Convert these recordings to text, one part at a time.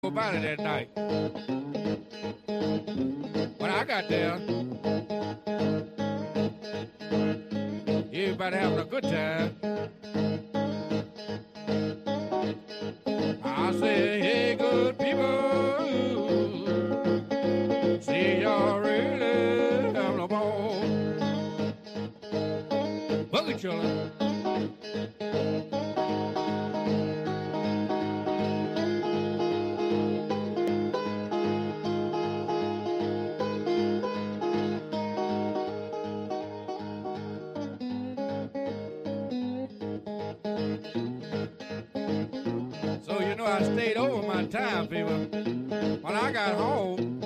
About it that night. When I got there, everybody having a good time. I said, hey, good people, see y'all really having a ball. Boogie children. I stayed over my time, people. When I got home,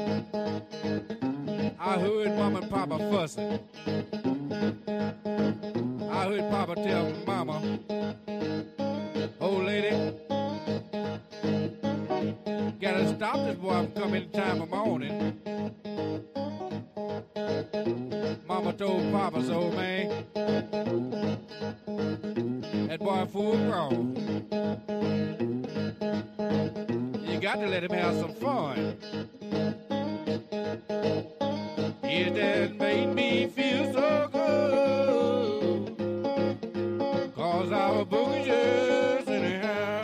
I heard Mama and Papa fussing. I heard Papa tell Mama, old lady, gotta stop this boy from coming in time of morning. Mama told Papa, so man, that boy full grown. You got to let him have some fun. It that made me feel so good, 'cause our boogie just anyhow.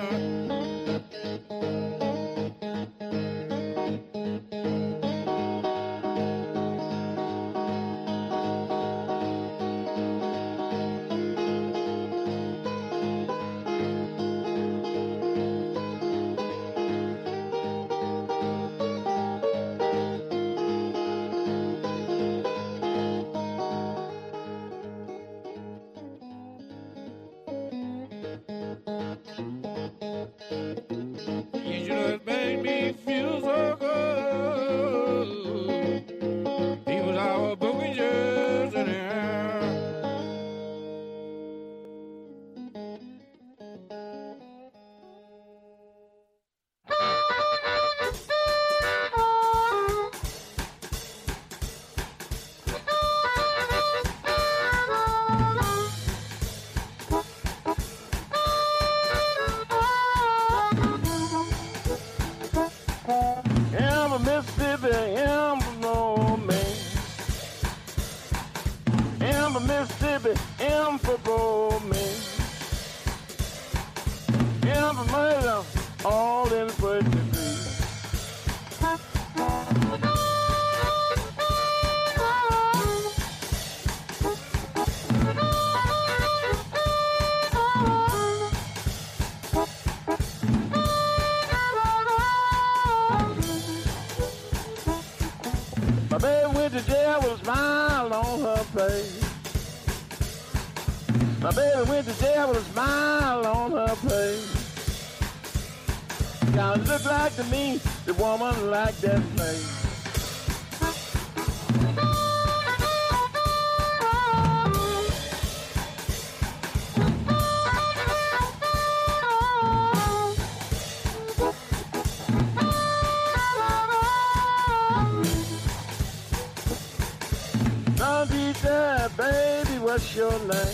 What's your name?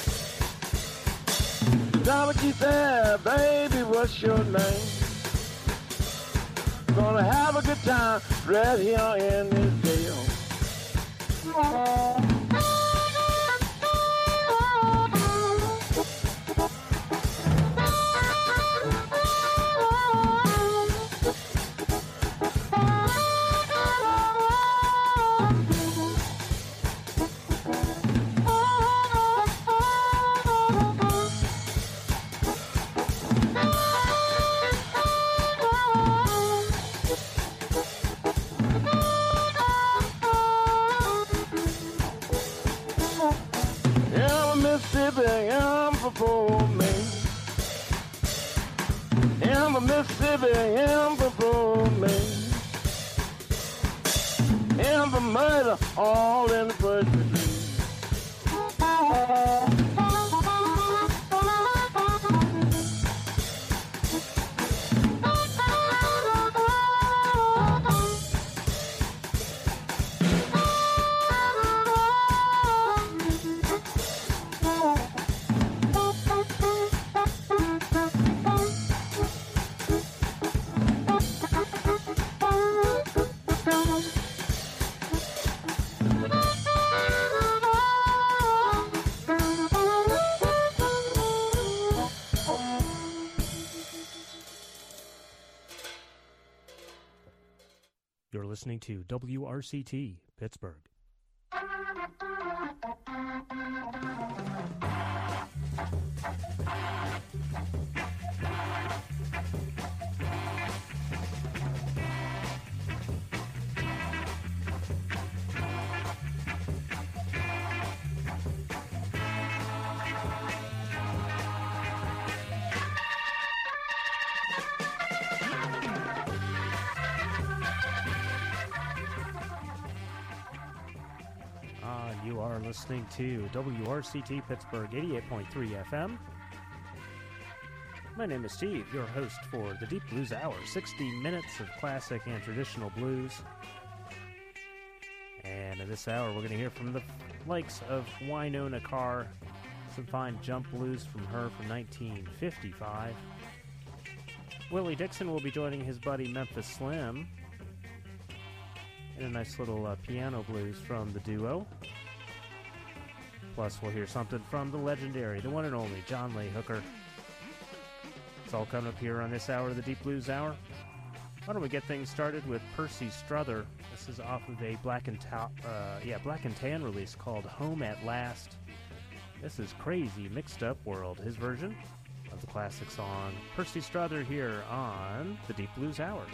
Dominique there, baby, what's your name? Gonna have a good time right here in this jail. Mississippi, him for poor me. Him for murder, all in the first degree. You're listening to WRCT, Pittsburgh. You are listening to WRCT Pittsburgh 88.3 FM. My name is Steve, your host for the Deep Blues Hour, 60 minutes of classic and traditional blues. And in this hour, we're going to hear from the likes of Wynona Carr, some fine jump blues from her from 1955. Willie Dixon will be joining his buddy Memphis Slim, and a nice little piano blues from the duo. Plus, we'll hear something from the legendary, the one and only John Lee Hooker. It's all coming up here on this hour of the Deep Blues Hour. Why don't we get things started with Percy Strother? This is off of a Black and Tan release called Home at Last. This is Crazy Mixed Up World, his version of the classic song Percy Strother here on the Deep Blues Hour.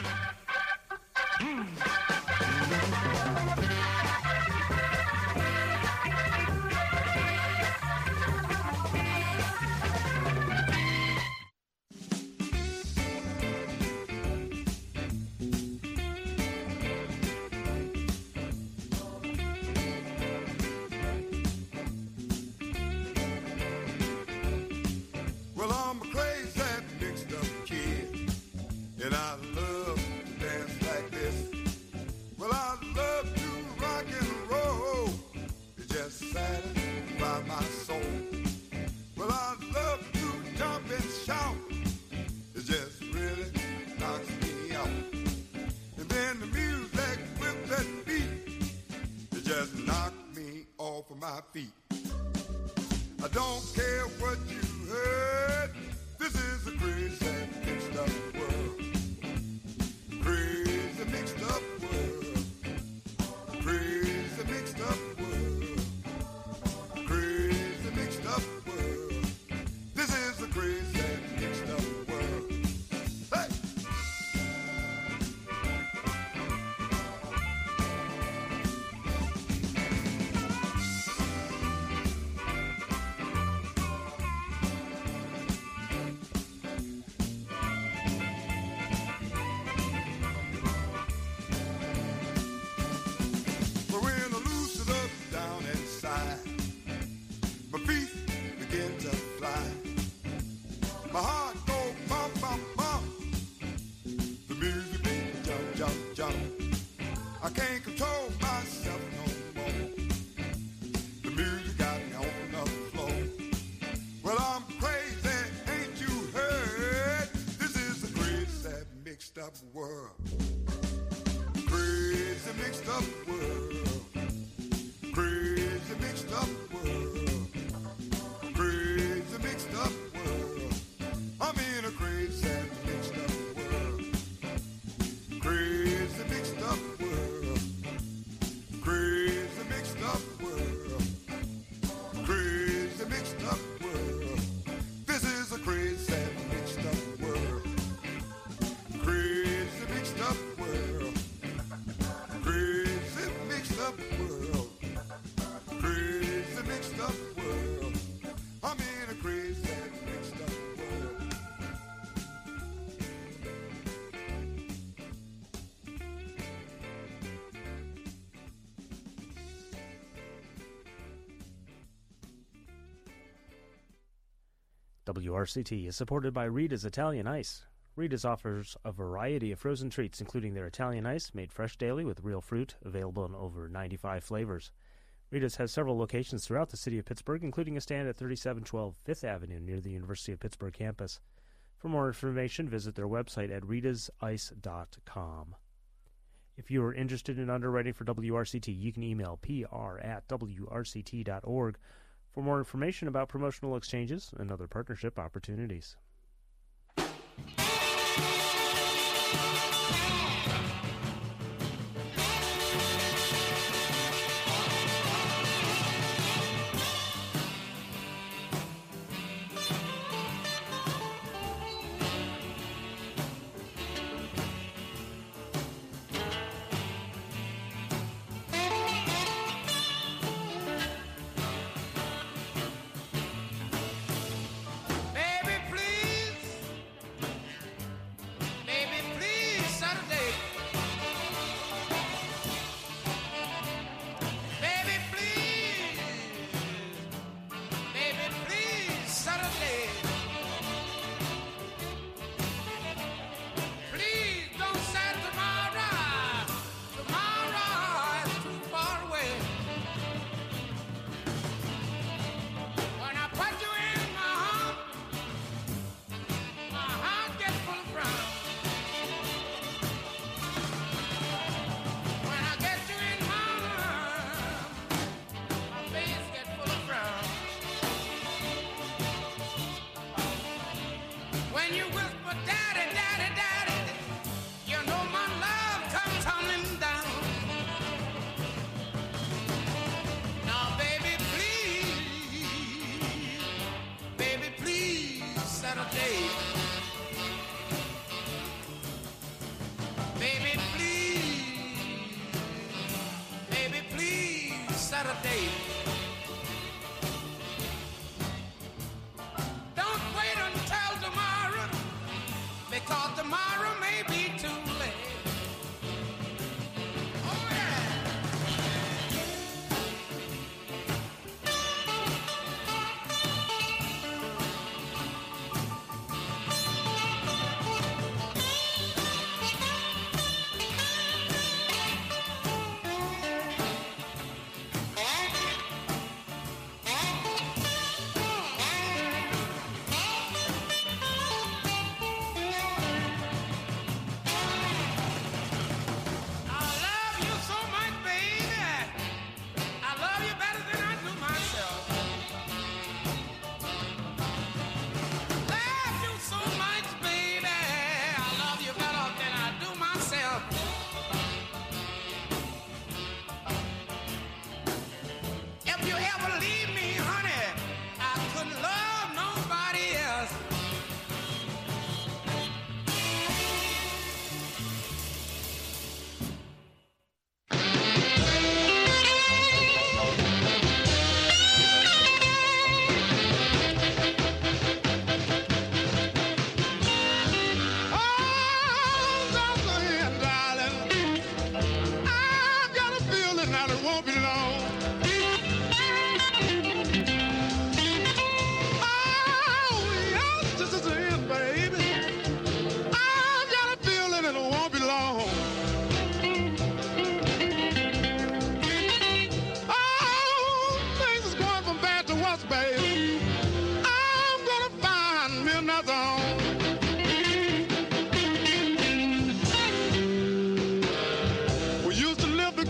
WRCT is supported by Rita's Italian Ice. Rita's offers a variety of frozen treats, including their Italian Ice, made fresh daily with real fruit, available in over 95 flavors. Rita's has several locations throughout the city of Pittsburgh, including a stand at 3712 5th Avenue near the University of Pittsburgh campus. For more information, visit their website at ritazice.com. If you are interested in underwriting for WRCT, you can email pr@wrct.org for more information about promotional exchanges and other partnership opportunities.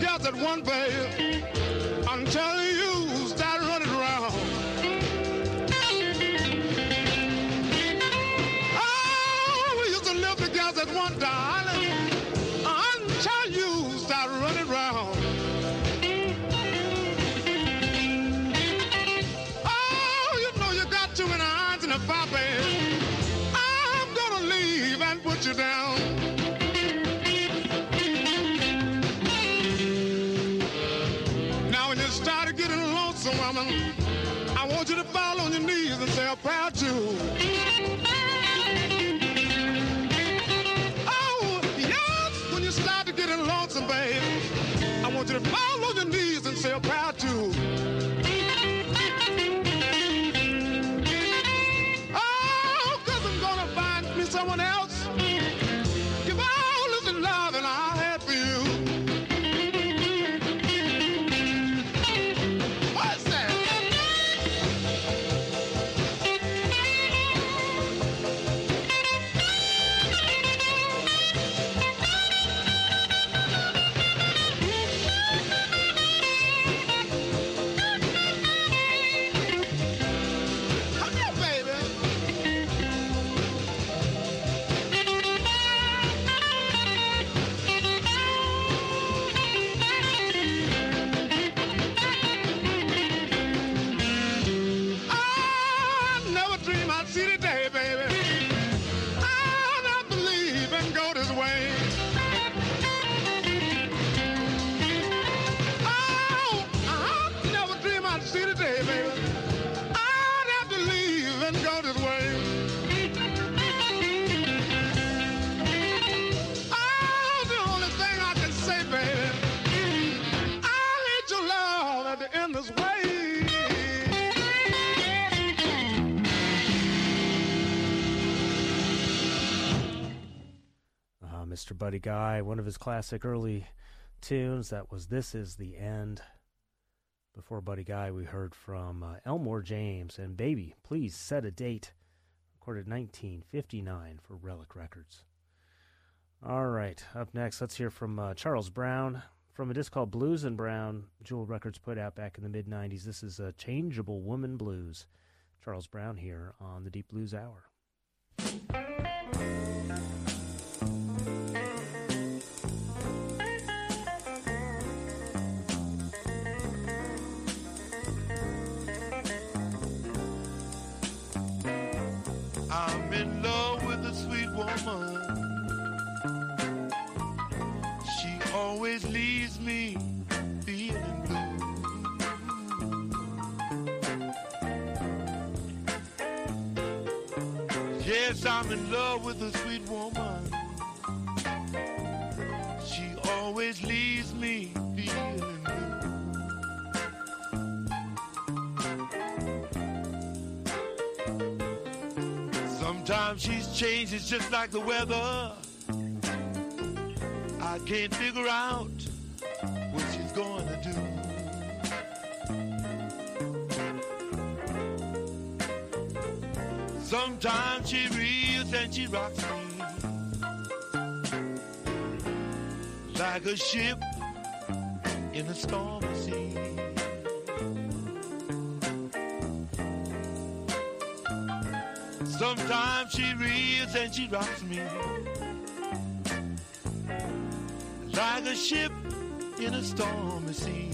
gas at one, baby, until you start running around. Oh, we used to live the gas at one, darling, until you start running around. Oh, you know you got too many irons in the fire, baby. I'm gonna leave and put you down. Started getting lonesome, woman, I want you to fall on your knees and say a prayer too. Oh, yes, when you start to getting lonesome, babe, I want you to fall on your knees and say a prayer too. Oh, 'cause I'm gonna find me someone else. Give all of the love that I had for you. Mr. Buddy Guy, one of his classic early tunes. That was This Is the End. Before Buddy Guy, we heard from Elmore James and Baby, Please Set a Date, recorded 1959 for Relic Records. All right, up next, let's hear from Charles Brown from a disc called Blues and Brown, Jewel Records put out back in the mid-'90s. This is Changeable Woman Blues. Charles Brown here on the Deep Blues Hour. I'm in love with a sweet woman. She always leaves me feeling blue. Yes, I'm in love with a sweet woman. She always leaves me feeling blue. Sometimes she's changed, it's just like the weather. I can't figure out what she's going to do. Sometimes she reels and she rocks me like a ship in a stormy sea. Sometimes she reels and she rocks me like a ship in a stormy sea.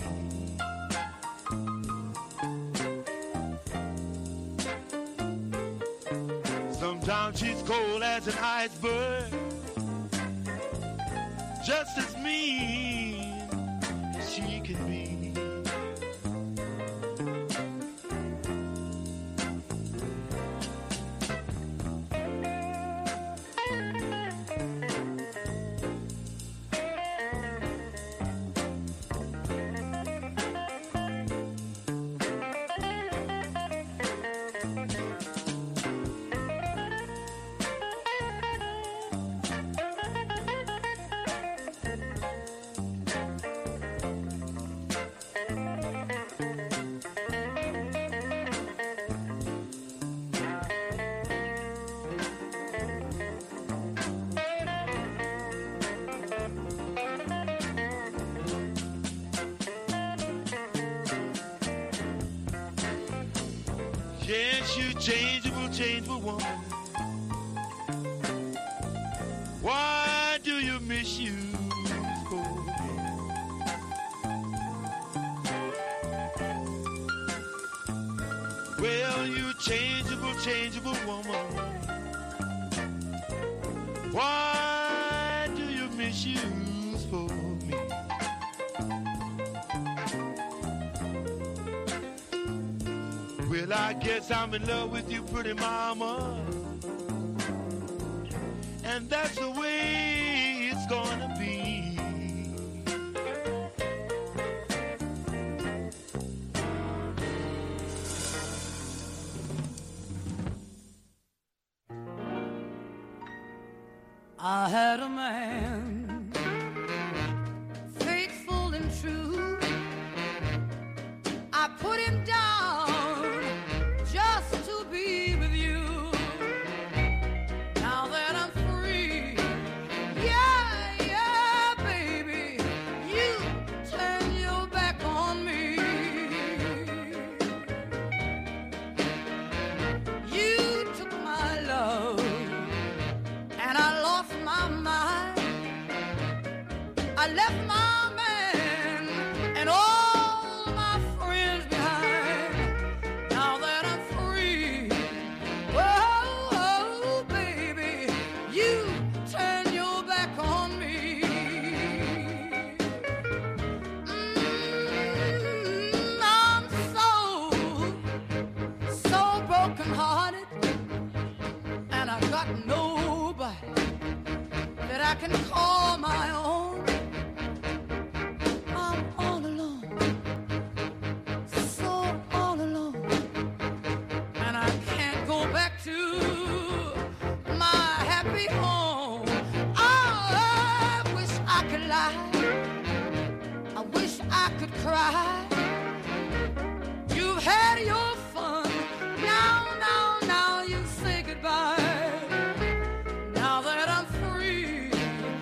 Sometimes she's cold as an iceberg, just as mean as she can be. Yes, you changeable woman. Why do you misuse for me? Well, you changeable woman. Why do you misuse for me? Well, I guess I'm in love with you, pretty mama. And that's the way it's gonna be. I had a man, faithful and true. I put him down just to be with you. Now that I'm free, yeah, baby, you turn your back on me. You took my love and I lost my mind. I left my man and all my friends behind. Now that I'm free, oh, baby, you turn your back on me. I'm so broken-hearted, and I got nobody that I can call my own. I'm all alone, so all alone, and I can't go back to my happy home. Oh, I wish I could lie, I wish I could cry. You've had your fun, now you say goodbye. Now that I'm free,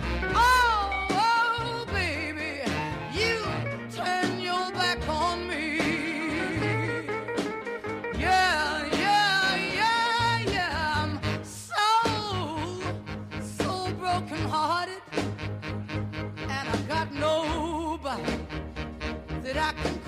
oh, baby, you turn your back on me. Yeah, I'm so broken-hearted, and I got nobody that I can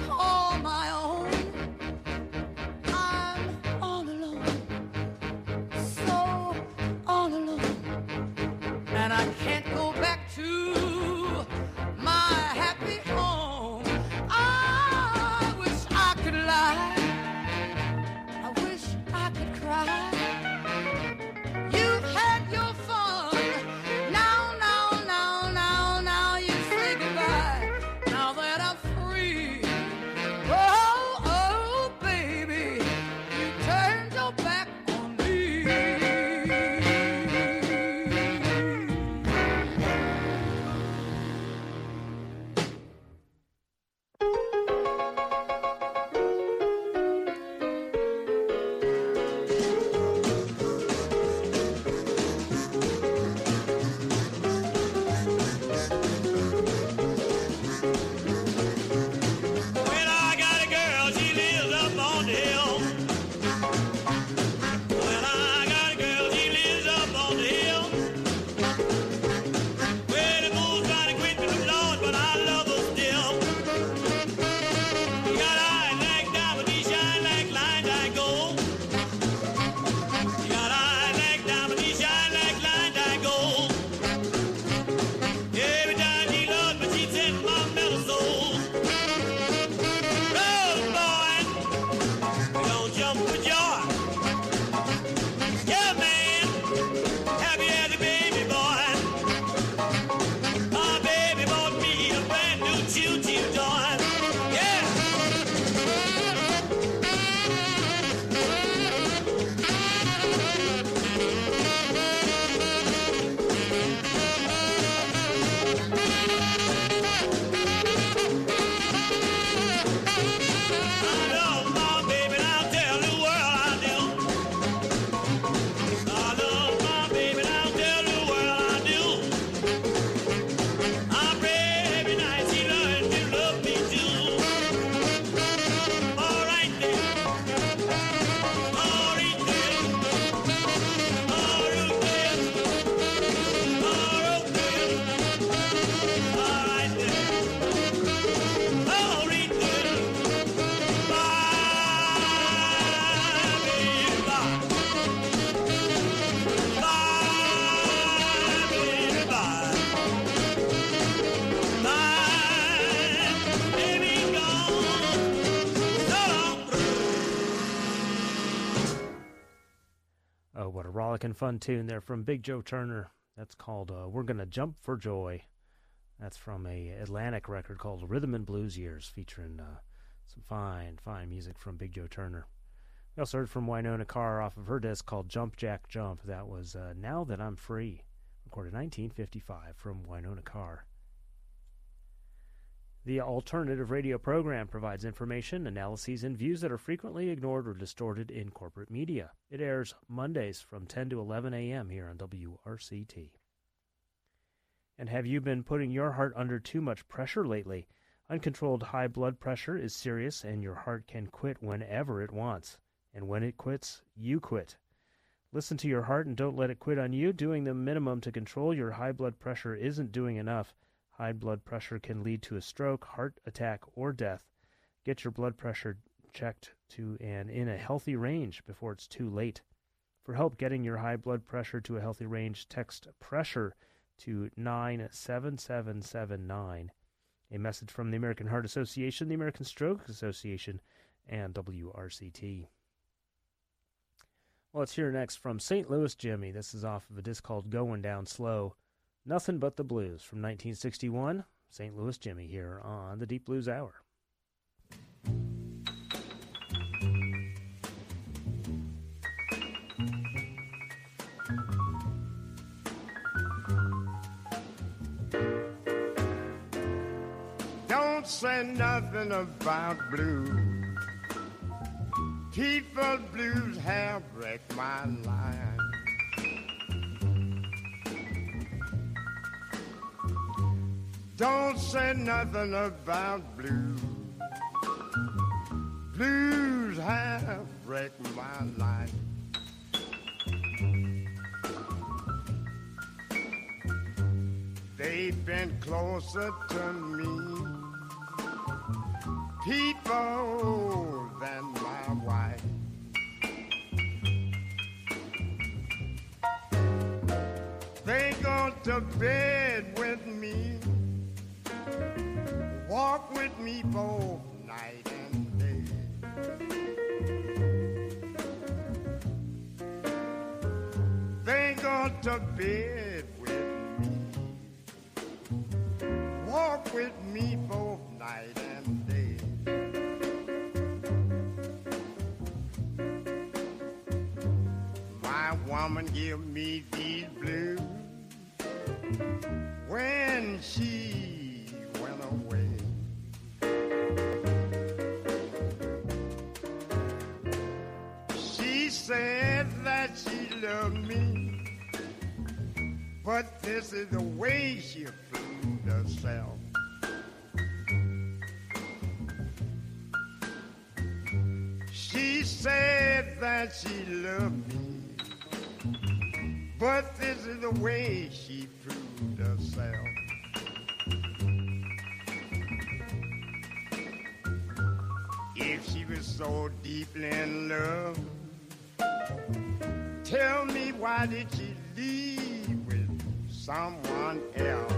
Rollickin' fun tune there from Big Joe Turner. That's called We're Gonna Jump for Joy. That's from a Atlantic record called Rhythm and Blues Years, featuring some fine music from Big Joe Turner. We also heard from Wynonna Carr off of her disc called Jump Jack Jump. That was Now That I'm Free, recorded 1955 from Wynonna Carr. The alternative radio program provides information, analyses, and views that are frequently ignored or distorted in corporate media. It airs Mondays from 10 to 11 a.m. here on WRCT. And have you been putting your heart under too much pressure lately? Uncontrolled high blood pressure is serious, and your heart can quit whenever it wants. And when it quits, you quit. Listen to your heart and don't let it quit on you. Doing the minimum to control your high blood pressure isn't doing enough. High blood pressure can lead to a stroke, heart attack, or death. Get your blood pressure checked to and in a healthy range before it's too late. For help getting your high blood pressure to a healthy range, text PRESSURE to 97779. A message from the American Heart Association, the American Stroke Association, and WRCT. Well, let's hear next from St. Louis Jimmy. This is off of a disc called Going Down Slow. Nothing But the Blues from 1961. St. Louis Jimmy here on the Deep Blues Hour. Don't say nothing about blues. People blues have wrecked my life. Don't say nothing about blues. Blues have wrecked my life. They've been closer to me, people, than my wife. They go to bed with me, walk with me both night and day. They go to bed with me, walk with me both night and day. My woman give me these blues when she went away. She said that she loved me, but this is the way she proved herself. She said that she loved me, but this is the way she proved herself. If she was so deeply in love, tell me, why did she leave with someone else?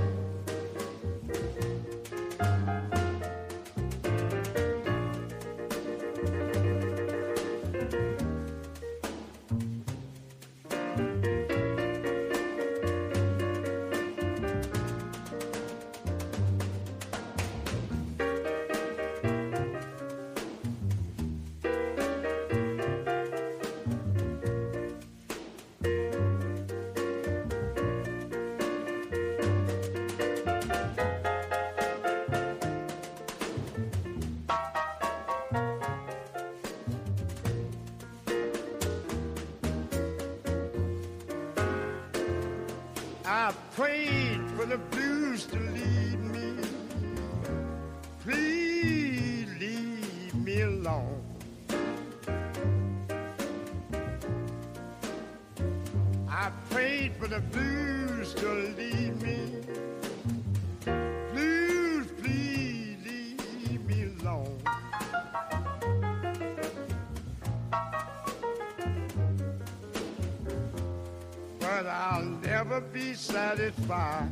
I prayed for the blues to lead me. Please leave me alone. I prayed for the blues to lead me. Blues, please leave me alone. But I'll never be satisfied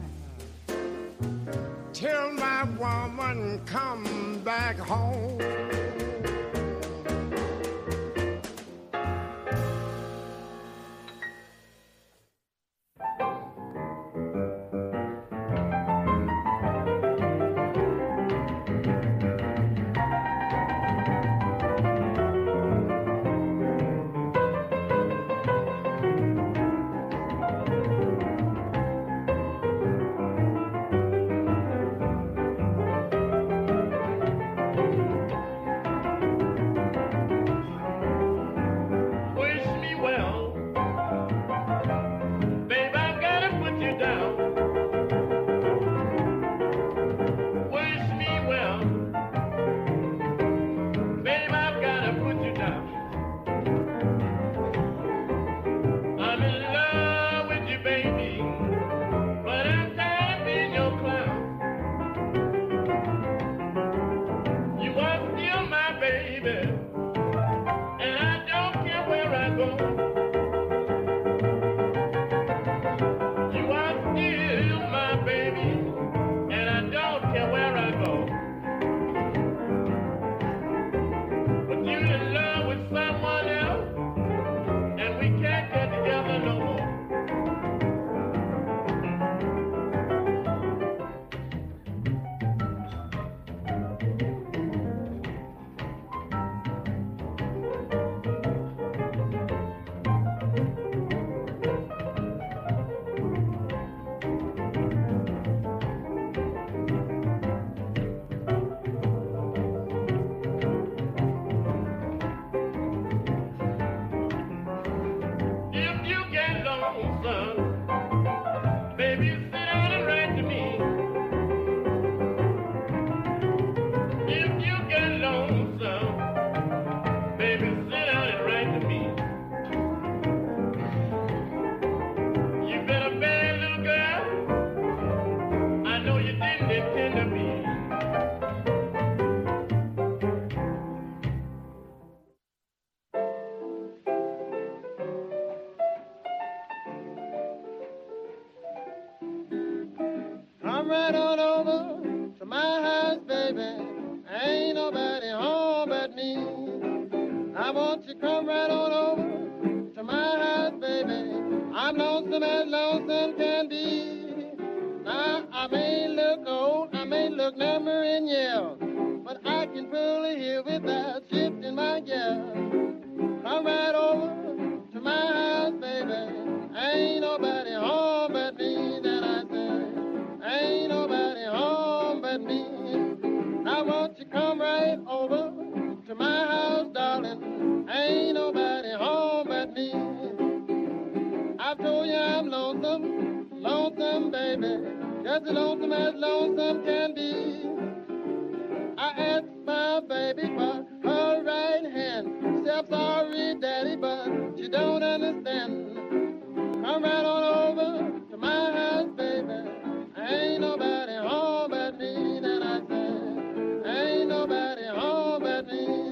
till my woman come back home. Now won't you come right on over to my house, baby? I'm lonesome as lonesome can be. Now I may look old, I may look number in years, but I can pull a hill without shifting my gear. Come right over to my house, baby. Ain't nobody home but me, that I say. Ain't nobody home but me. Now won't you come right over to my house, darling? Ain't nobody home but me. I've told you I'm lonesome, lonesome, baby. Just as lonesome can be. I asked my baby for her right hand. Say I'm sorry, daddy, but you don't understand. Come right on over to my house, baby. Ain't nobody home but me, that I say. Ain't nobody home but me.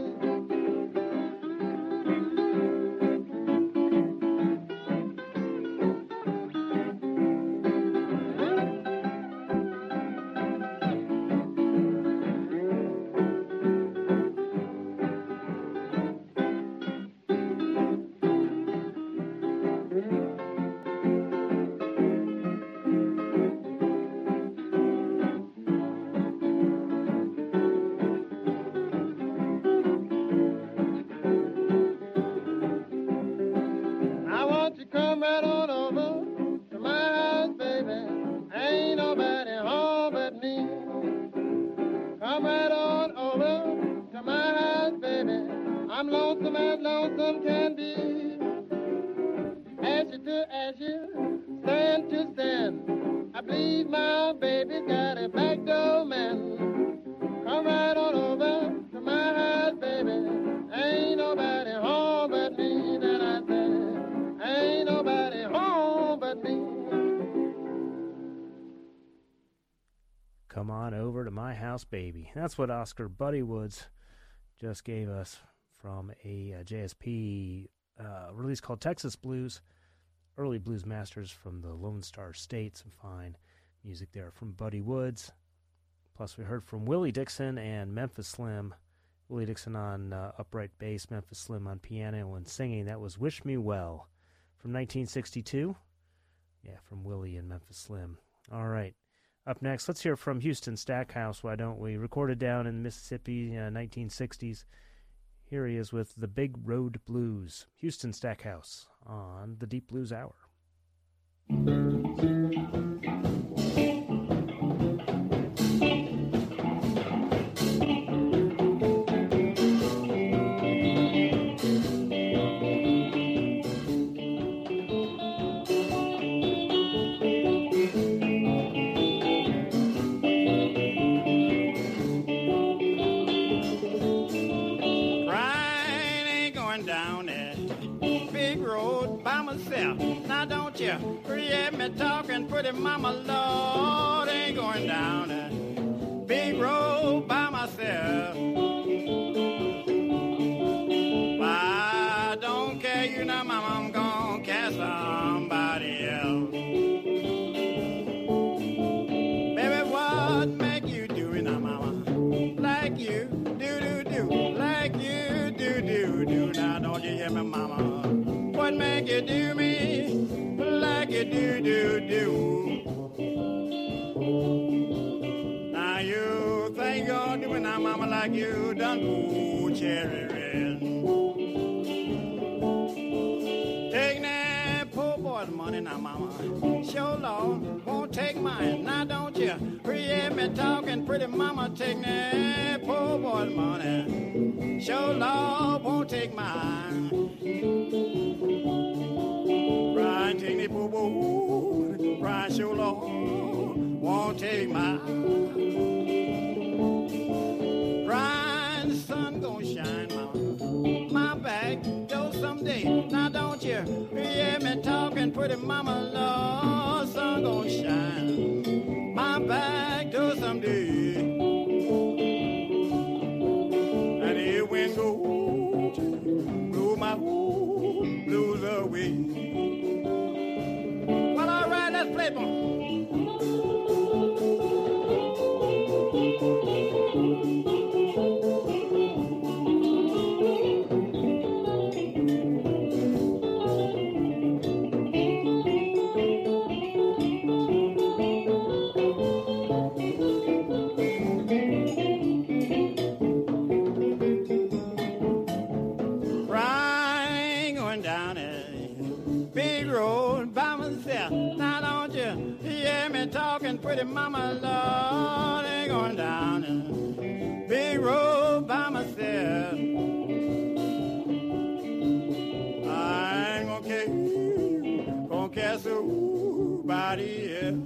Come right on over to my house, baby. Ain't nobody home but me. Come right on over to my house, baby. I'm lonesome as lonesome can be. Ashes to ashes, sand to sand. I believe my baby's got a back door man. Come right on over to my house, baby. Ain't nobody home but me, that I say. Ain't nobody home but me. Come on over to my house, baby. That's what Oscar Buddy Woods just gave us from a JSP release called Texas Blues. Early blues masters from the Lone Star State. Some fine music there from Buddy Woods. Plus we heard from Willie Dixon and Memphis Slim. Willie Dixon on upright bass, Memphis Slim on piano and singing. That was Wish Me Well from 1962. Yeah, from Willie and Memphis Slim. All right. Up next, let's hear from Houston Stackhouse, why don't we? Recorded down in Mississippi, 1960s. Here he is with the Big Road Blues. Houston Stackhouse on the Deep Blues Hour. Now don't you hear me talking, pretty mama, Lord, ain't going down that big road by myself. I don't care, you know, mama, I'm gonna catch somebody else. Baby, what make you do it now, mama? Like you do, like you do. Now don't you hear me, mama? What make you do me like you do? Now you think you're doing now, mama, like you done cool cherry red. Take that poor boy's money now, mama. Sure, Lord, won't take mine. Now don't you hear me talking, pretty mama, take that poor boy's money. Sure, Lord, won't take mine. Brian, take the boo-boo. Brian, sure, Lord, won't take mine. Brian, the sun gonna shine, mama. My back, go someday. Now don't you hear me talking, pretty mama, Lord, sun gonna shine. My back, go someday. And the wind go blow my blues away. Well, all right, let's play one. pretty mama, Lord, ain't going down the big road by myself. I ain't gonna care somebody else.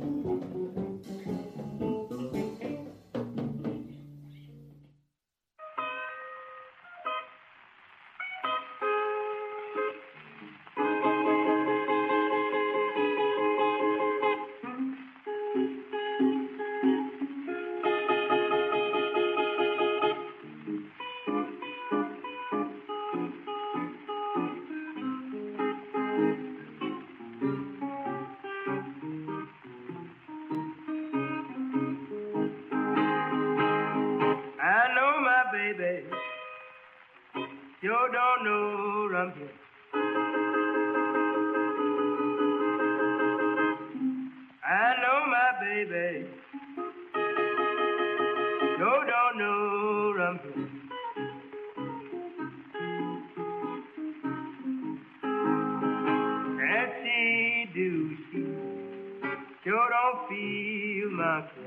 You don't know I'm here. I know my baby. You don't know I'm here. And she do, she you don't feel my care.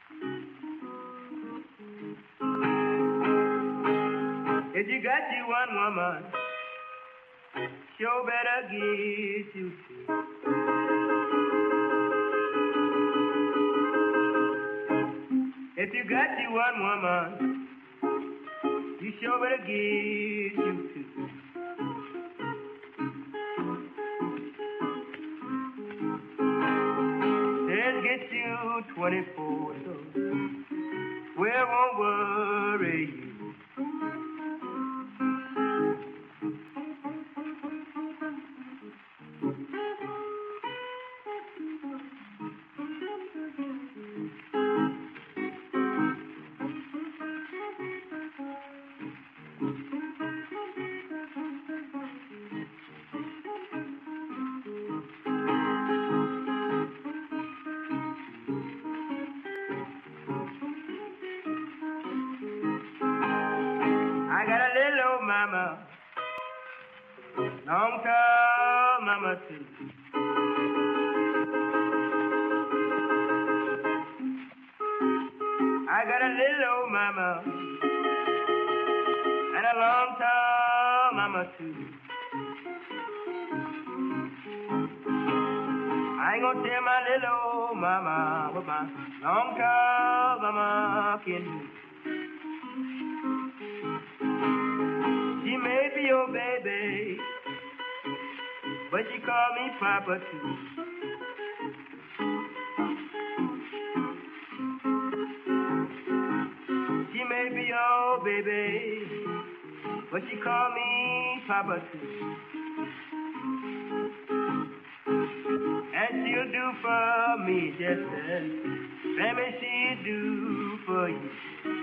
If you got you one woman, sure better get you two. If you got you one woman, you sure better get you two. Let's get you 24, so we won't worry you. Mama, long-term mama too. I got a little old mama and a long-term mama too. I ain't gonna tell my little old mama what my long-term mama can do. She may be your baby, but she call me Papa too. She may be your baby, but she call me Papa too. And she'll do for me just as baby she'll do for you.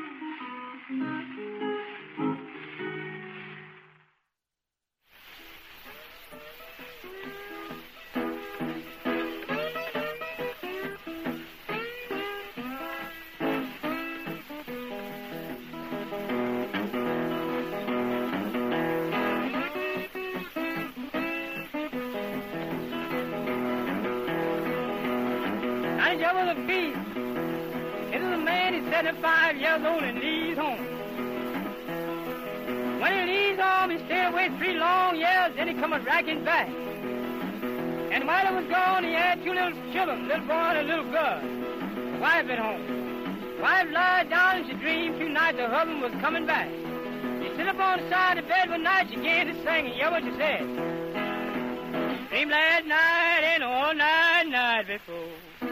Was a beast. It is a man, he's 75 years old and leaves home. When he leaves home, he stay away 3 long years, then he come a racking back. And while he was gone, he had 2 little children, little boy and a little girl. The wife at home. Wife lied down and she dreamed 2 nights her husband was coming back. She sit up on the side of the bed one night, she began to sing, and hear what she said. Dreamed last night and all night before.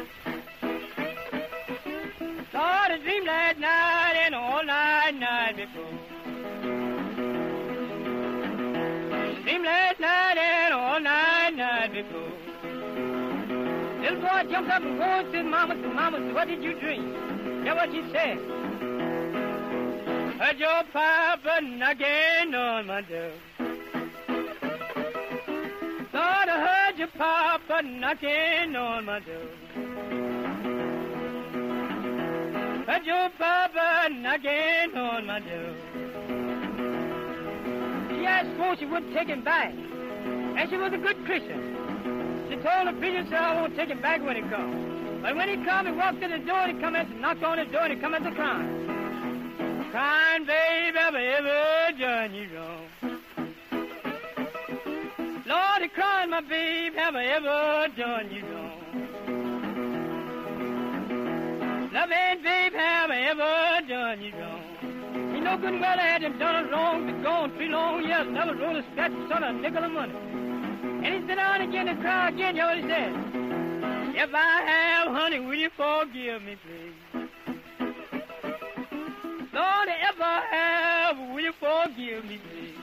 Lord, I dreamed last night and all night before. Dreamed last night and all night before. Little boy jumped up and goes to Mama, what did you dream? Hear what she said. Heard your papa knocking on my door. Lord, I heard your papa knocking on my door. Heard your papa knocking on my door. She asked for she would take him back, and she was a good Christian. She told the preacher, sir, I won't take him back when he comes. But when he come, he walked to the door, and he come and knocked on the door, and he come at the crying. Crying, babe, have I ever done you wrong? Lord, he crying, my babe, have I ever done you wrong? Loving, babe, have I ever done you wrong? He no good and well I had him done us wrong, been gone 3 long years, never rolled a scratch, son of a nickel of money. And he sit down again and cry again, you know what he said? If I have, honey, will you forgive me, please? Lord, if I have, will you forgive me, please?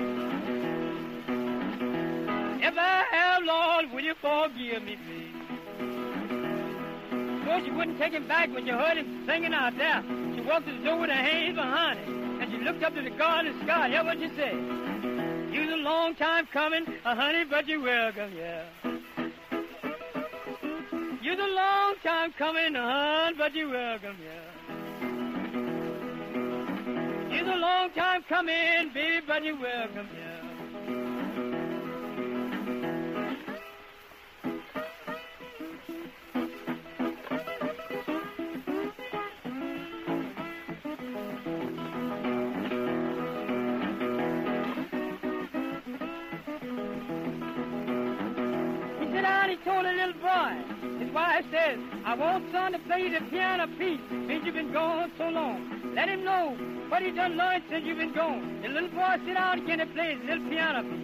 If I have, Lord, will you forgive me, please? Of course, you wouldn't take him back when you heard him singing out there. She walked to the door with her hands behind her, and she looked up to the God in the sky. Hear what she said? You was a long time coming, honey, but you're welcome, yeah. You was a long time coming, hon, but you're welcome, yeah. You was a long time coming, baby, but you're welcome, yeah. He told a little boy, his wife says, I want son to play the piano piece since you've been gone so long. Let him know what he done learned since you've been gone. The little boy sit down again and play his little piano piece.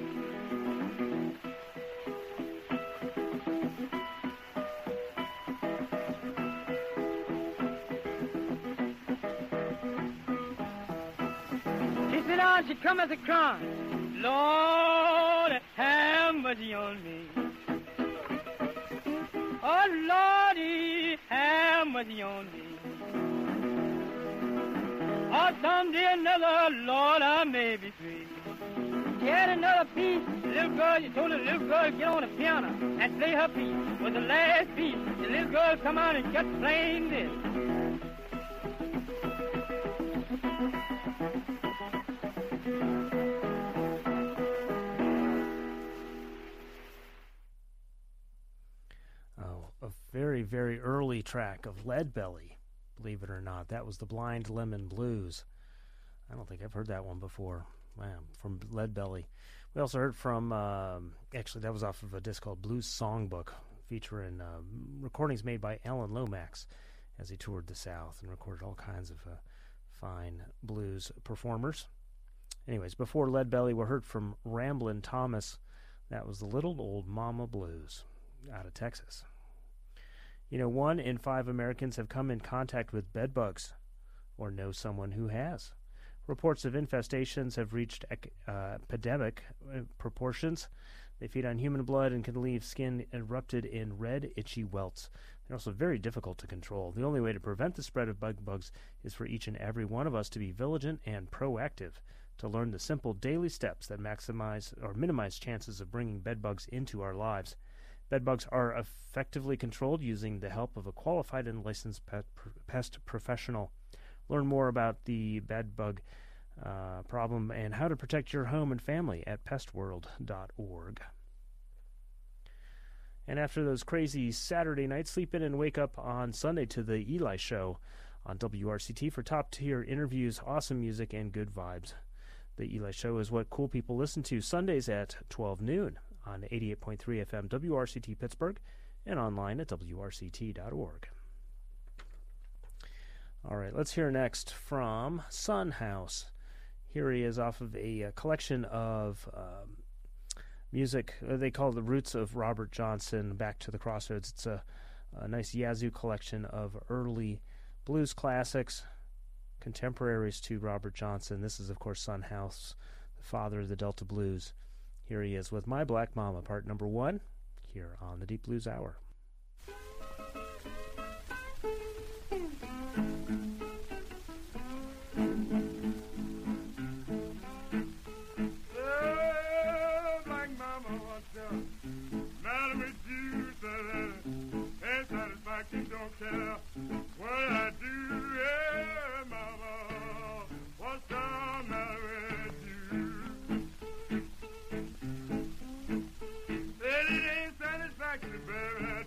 She sit down, she come as a crying, Lord, have mercy on me. Oh, Lordy, have mercy on me. Or someday another, Lord, I may be free. She had another piece. The little girl, she told the little girl to get on the piano and play her piece. Was the last piece. The little girl come out and kept playing this. Very, very early track of Leadbelly, believe it or not. That was the Blind Lemon Blues. I don't think I've heard that one before. Wow, from Leadbelly. We also heard from, actually that was off of a disc called Blues Songbook, featuring recordings made by Alan Lomax as he toured the South and recorded all kinds of fine blues performers. Anyways, before Leadbelly, we heard from Ramblin' Thomas. That was the Little Old Mama Blues out of Texas. You know, 1 in 5 Americans have come in contact with bedbugs or know someone who has. Reports of infestations have reached epidemic proportions. They feed on human blood and can leave skin erupted in red, itchy welts. They're also very difficult to control. The only way to prevent the spread of bugs is for each and every one of us to be vigilant and proactive, to learn the simple daily steps that maximize or minimize chances of bringing bedbugs into our lives. Bedbugs are effectively controlled using the help of a qualified and licensed pest professional. Learn more about the bedbug problem and how to protect your home and family at pestworld.org. And after those crazy Saturday nights, sleep in and wake up on Sunday to the Eli Show on WRCT for top-tier interviews, awesome music, and good vibes. The Eli Show is what cool people listen to Sundays at 12 noon. On 88.3 FM WRCT Pittsburgh and online at WRCT.org. All right, let's hear next from Son House. Here he is off of a collection of music they call The Roots of Robert Johnson, Back to the Crossroads. It's a nice Yazoo collection of early blues classics, contemporaries to Robert Johnson. This is, of course, Son House, the father of the Delta Blues. Here he is with My Black Mama, part number 1, here on the Deep Blues Hour. Oh, Black Mama, what's the matter with you? Ain't satisfaction, don't care what I do. Yeah, Mama, what's the matter with you? It ain't satisfaction, baby.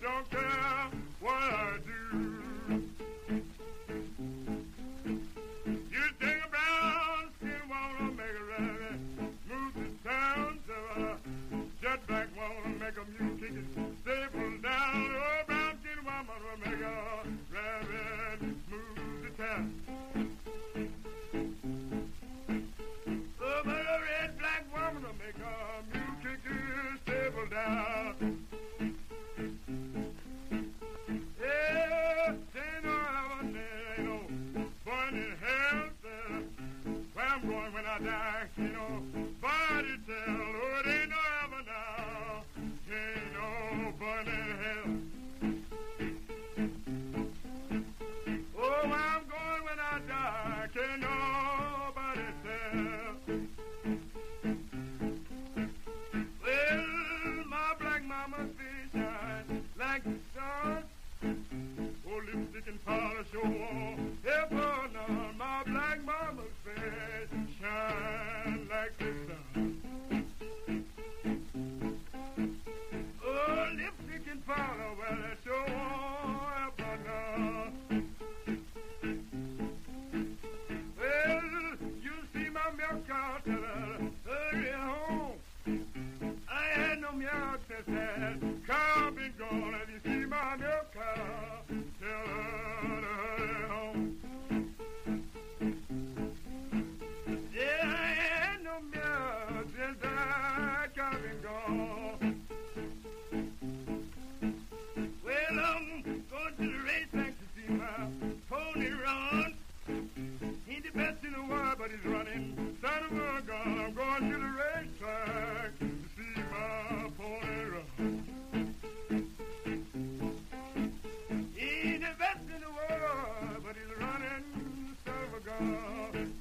die, ain't nobody tell. Oh, it ain't no heaven now, ain't no fun in hell. Oh, where I'm going when I die, can't nobody tell. Well, my black mama's face shine like the sun. Oh, lipstick and polish on heaven on my black mama's face shine like the sun. Oh, lipstick and polish, well, that's your heaven on. Well, you see my milk cow, tell her, hurry home. I ain't no milk since that cow been gone. If you see my milk cow, tell her to hurry home. Yeah, I ain't no milk since that cow been gone. Well, I'm going to the racetrack to see my pony run. Ain't the best in the world, but he's running. Son of a gun, I'm going to the racetrack to see my pony run. He ain't the best in the world, but he's running. Son of a gun.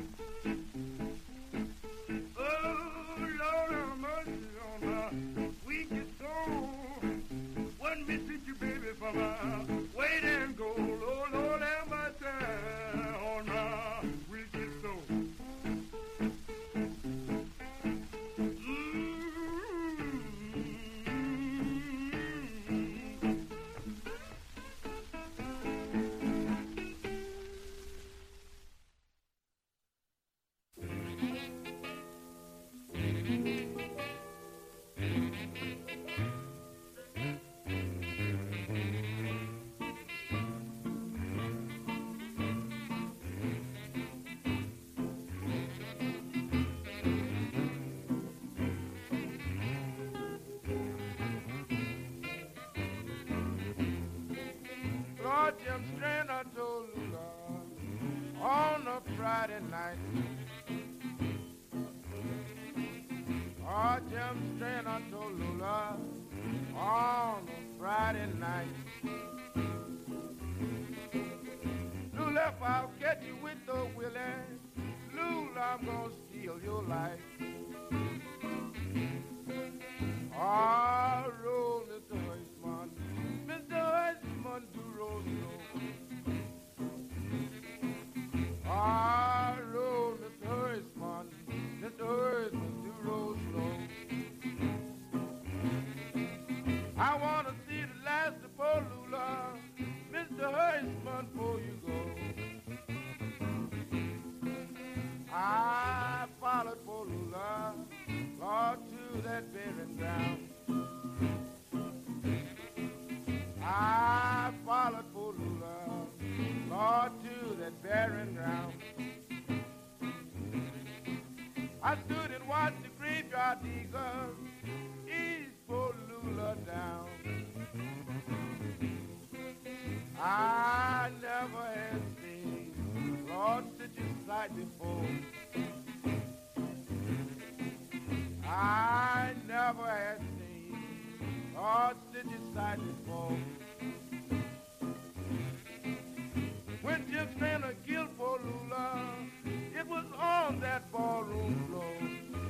Oh, Lord have mercy on my wicked soul. One missing you, baby, for my weight and gold. Oh, Lord have mercy on my wicked soul. Lord Jim Strand, I told Lula on a Friday night. Oh, Jim Strand, I told Lula on a Friday night. Lula, if I'll get you with the Willie, Lula, I'm gonna steal your life. Oh, roll Mr. Heisman, Mr. Heisman, do roll slow. Ah, roll Mr. Heisman, Mr. Heisman, do roll slow. I want to see the last of Polula, Mr. Heisman, before you go. I followed Polula, Lord, to that burying ground. I followed Polula, Lord, to that burying ground. I stood and watched the graveyard eagles ease Polula down. I never had seen Lord such a sight before. I never had seen Lord such a sight before. When Jim Strainer killed Polula, it was on that ballroom floor.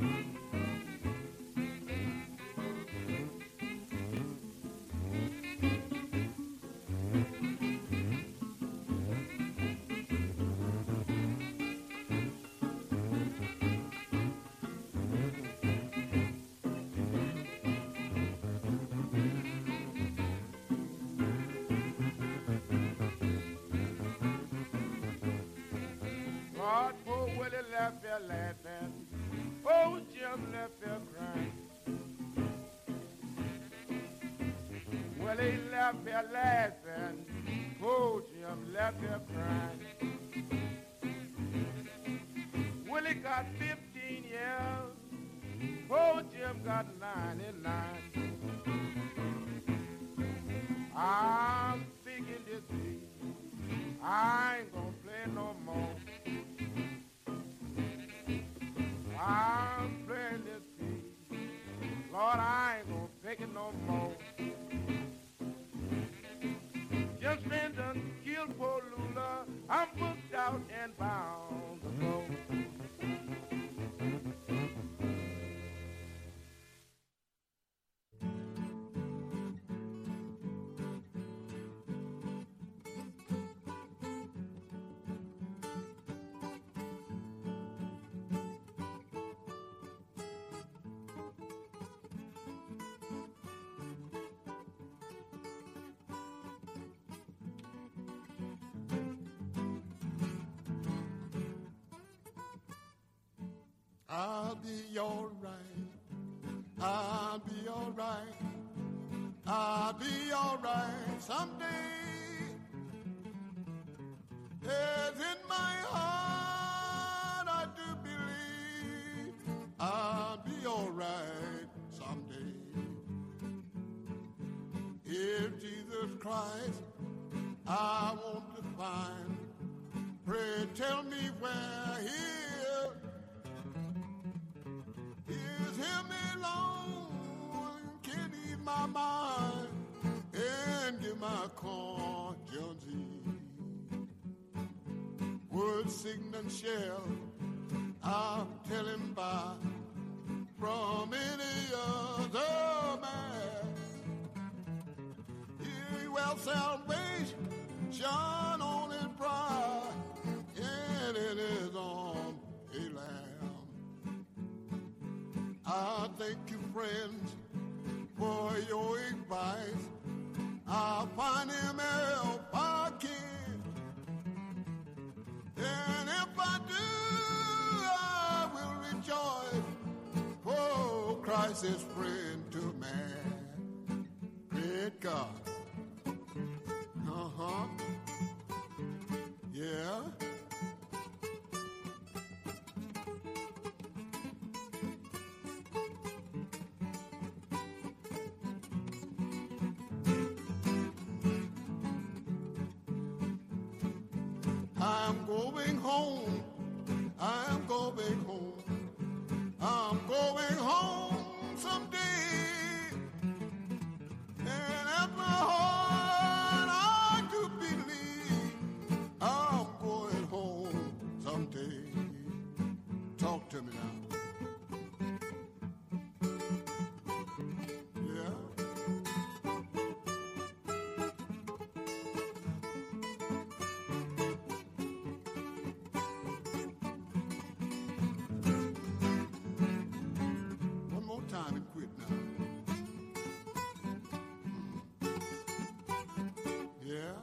Lord, poor Willie left there laughing. Oh, Jim left there crying. Willie left there laughing. Oh, Jim left there crying. Willie got 15 years. Oh, Jim got 99. I'm speaking this week. I ain't gonna play no more. make it no more. Just been done killed poor Lula. I'm booked out and bound to go. I'll be all right. I'll be all right. I'll be all right someday. As in my heart I do believe I'll be all right someday. If Jesus Christ I want to find, pray tell me where he is. Is him alone can ease my mind and give my conscience ease. Word, sign, and shell I'll tell him by from any other man. He will salvation on his bride and in his arm a lamb. I thank you, friends, for your advice. I'll find him if I can. And if I do, I will rejoice. For Christ is friend to man. Great God. Uh-huh. Yeah. I'm going home, I'm going home, I'm going home someday. And at my heart I do believe I'm going home someday. Talk to me now. Yeah. Time and quit now. Yeah.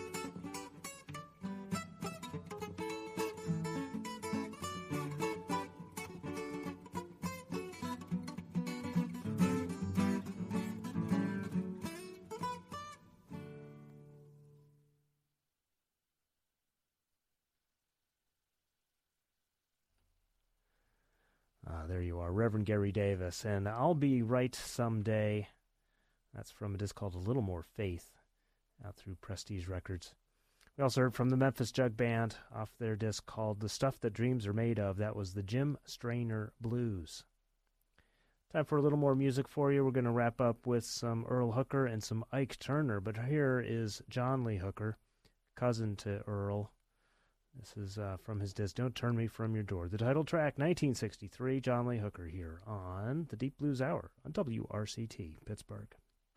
There you are, Reverend Gary Davis, and I'll Be Right Someday. That's from a disc called A Little More Faith, out through Prestige Records. We also heard from the Memphis Jug Band off their disc called The Stuff That Dreams Are Made Of. That was the Jim Strainer Blues. Time for a little more music for you. We're going to wrap up with some Earl Hooker and some Ike Turner, but here is John Lee Hooker, cousin to Earl. This is from his disc, Don't Turn Me From Your Door. The title track, 1963, John Lee Hooker here on the Deep Blues Hour on WRCT, Pittsburgh.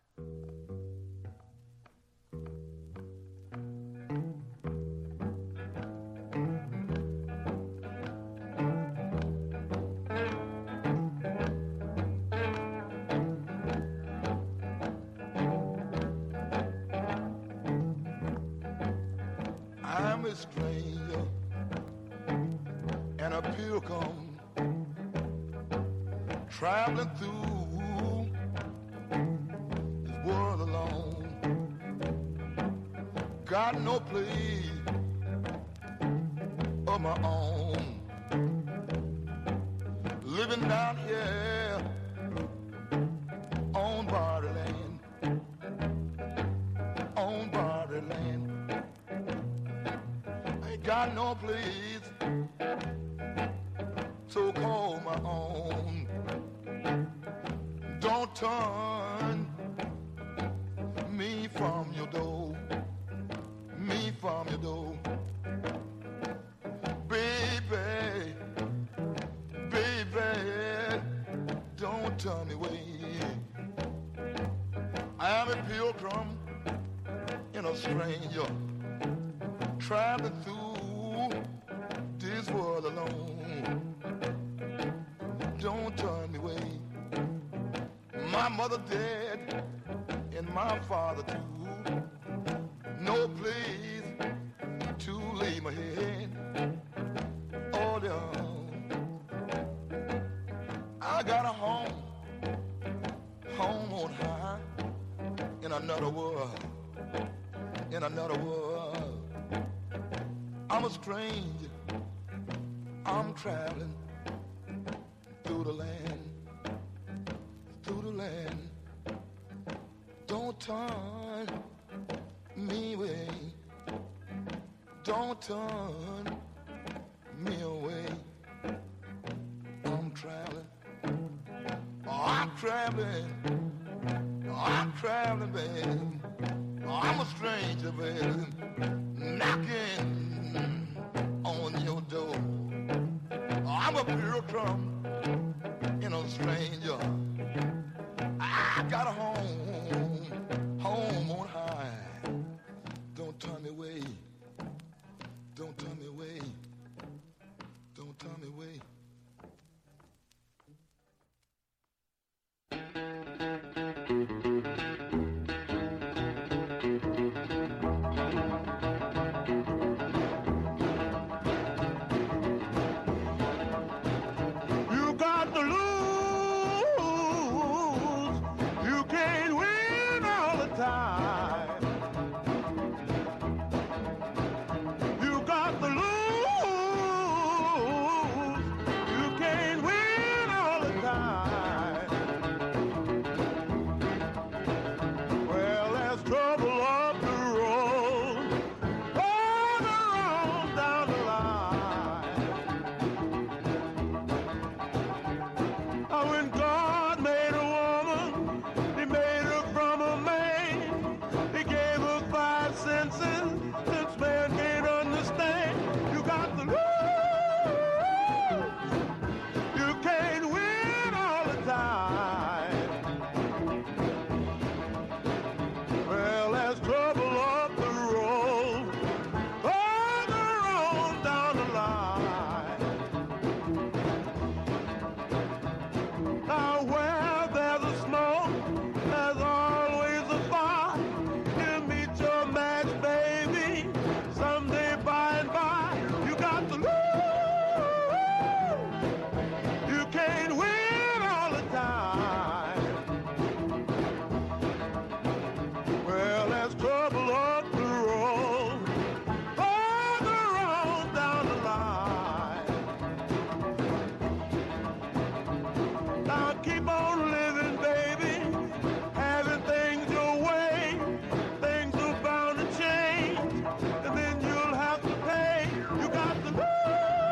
I'm a stranger and a pilgrim traveling through this world alone. Got no place of my own. Living down here on borderland, on borderland. Got no place so call my own. Don't turn me from your door, me from your door. Baby, baby, don't turn me away. I am a pilgrim and a stranger, traveling through this world alone. Don't turn me away. My mother dead and my father too. No place to lay my head. Oh, down. I got a home, home on high, in another world, in another world. I'm a stranger, I'm traveling through the land, through the land. Don't turn me away, don't turn me away. I'm traveling, oh, I'm traveling, oh, I'm traveling, baby. Oh, I'm a stranger, baby, knocking on your door. Oh, I'm a pilgrim and a stranger. I got a home, home on high. Don't turn me away, don't turn me away, don't turn me away. You got to lose. You can't win all the time. You got to lose. You can't win all the time. Well, there's trouble up the road, all around down the line. When God made a woman, he made her from a man. He gave her 5 senses, since man can't understand. You got to lose. You can't win all the time. Well, there's trouble up the road, all around down the line. Now where there's a smoke, there's always a fire. You meet your match, baby, someday by and by. You got to lose. You can't win all the time. Well, there's trouble up the road, all around down the line. Now keep on living, baby, having things your way. Things are bound to change, and then you'll have to pay. You got to lose.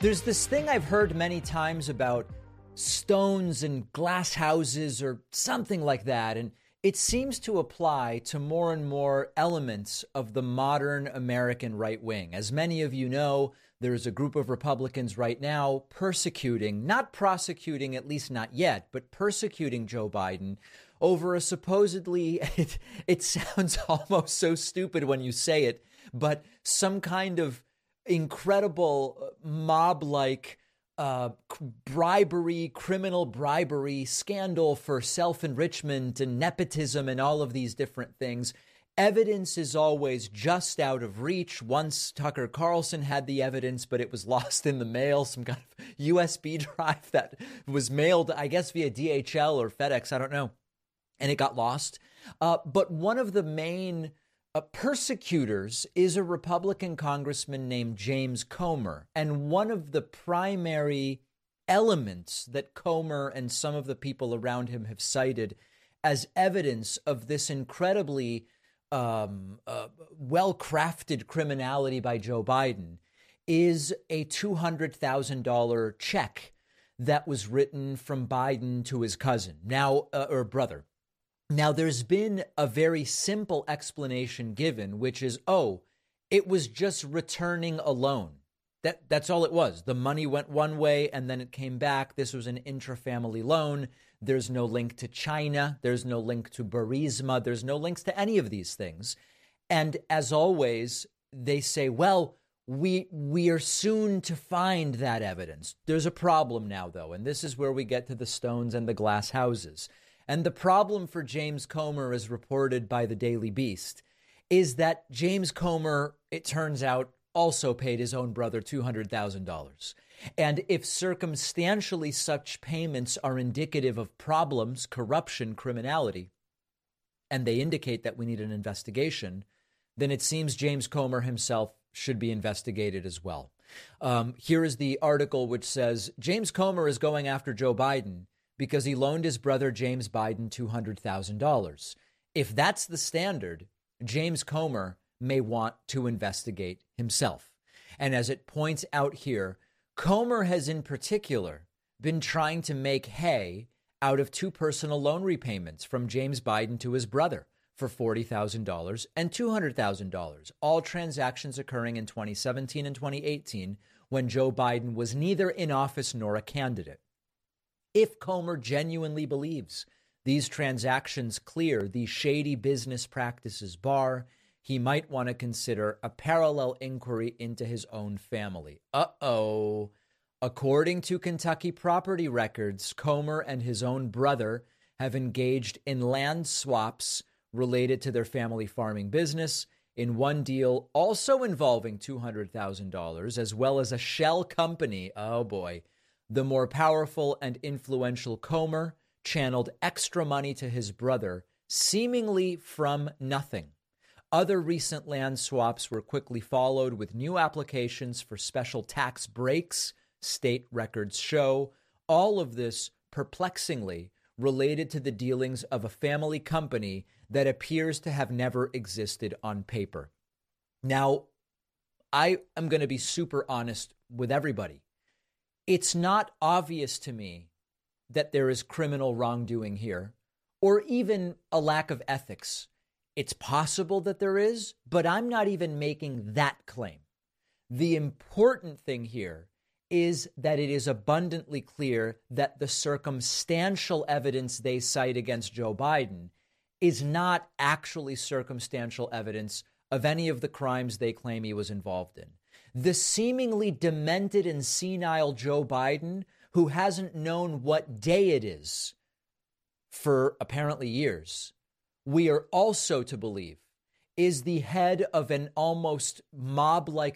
There's this thing I've heard many times about stones and glass houses or something like that, and it seems to apply to more and more elements of the modern American right wing. As many of you know, there's a group of Republicans right now persecuting, not prosecuting, at least not yet, but persecuting Joe Biden over a supposedly, it sounds almost so stupid when you say it, but some kind of incredible mob-like bribery, criminal bribery, scandal for self-enrichment and nepotism and all of these different things. Evidence is always just out of reach. Once Tucker Carlson had the evidence, but it was lost in the mail, some kind of USB drive that was mailed, I guess, via DHL or FedEx, I don't know, and it got lost. But one of the main persecutors is a Republican congressman named James Comer. And one of the primary elements that Comer and some of the people around him have cited as evidence of this incredibly well-crafted criminality by Joe Biden is a $200,000 check that was written from Biden to his cousin, or brother. Now, there's been a very simple explanation given, which is, it was just returning a loan. That's all it was. The money went one way and then it came back. This was an intrafamily loan. There's no link to China. There's no link to Burisma. There's no links to any of these things. And as always, they say, well, we are soon to find that evidence. There's a problem now, though, and this is where we get to the stones and the glass houses. And the problem for James Comer, as reported by the Daily Beast, is that James Comer, it turns out, also paid his own brother $200,000. And if circumstantially such payments are indicative of problems, corruption, criminality, and they indicate that we need an investigation, then it seems James Comer himself should be investigated as well. Here is the article which says, James Comer is going after Joe Biden because he loaned his brother James Biden $200,000. If that's the standard, James Comer may want to investigate himself. And as it points out here, Comer has in particular been trying to make hay out of two personal loan repayments from James Biden to his brother for $40,000 and $200,000, all transactions occurring in 2017 and 2018 when Joe Biden was neither in office nor a candidate. If Comer genuinely believes these transactions clear the shady business practices bar, he might want to consider a parallel inquiry into his own family. According to Kentucky property records, Comer and his own brother have engaged in land swaps related to their family farming business, in one deal also involving $200,000, as well as a shell company. Oh, boy. The more powerful and influential Comer channeled extra money to his brother, seemingly from nothing. Other recent land swaps were quickly followed with new applications for special tax breaks, state records show. All of this perplexingly related to the dealings of a family company that appears to have never existed on paper. Now, I am going to be super honest with everybody. It's not obvious to me that there is criminal wrongdoing here, or even a lack of ethics. It's possible that there is, but I'm not even making that claim. The important thing here is that it is abundantly clear that the circumstantial evidence they cite against Joe Biden is not actually circumstantial evidence of any of the crimes they claim he was involved in. The seemingly demented and senile Joe Biden, who hasn't known what day it is for apparently years, we are also to believe is the head of an almost mob-like